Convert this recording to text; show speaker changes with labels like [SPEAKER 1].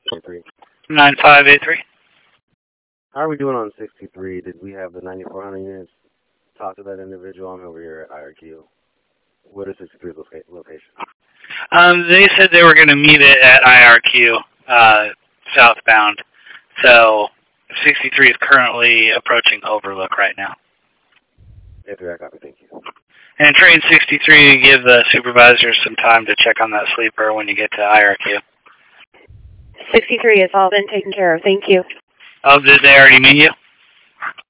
[SPEAKER 1] 93.
[SPEAKER 2] 9583.
[SPEAKER 1] How are we doing on 63? Did we have the 9400 units talk to that individual? I'm over here at IRQ. What is 63's location?
[SPEAKER 2] They said they were going to meet it at IRQ, southbound. So 63 is currently approaching Overlook right now.
[SPEAKER 1] 83, I copy, thank you.
[SPEAKER 2] And train 63, give the supervisor some time to check on that sleeper when you get to IRQ.
[SPEAKER 3] 63 has all been taken care of. Thank you.
[SPEAKER 2] Oh, did they already meet you?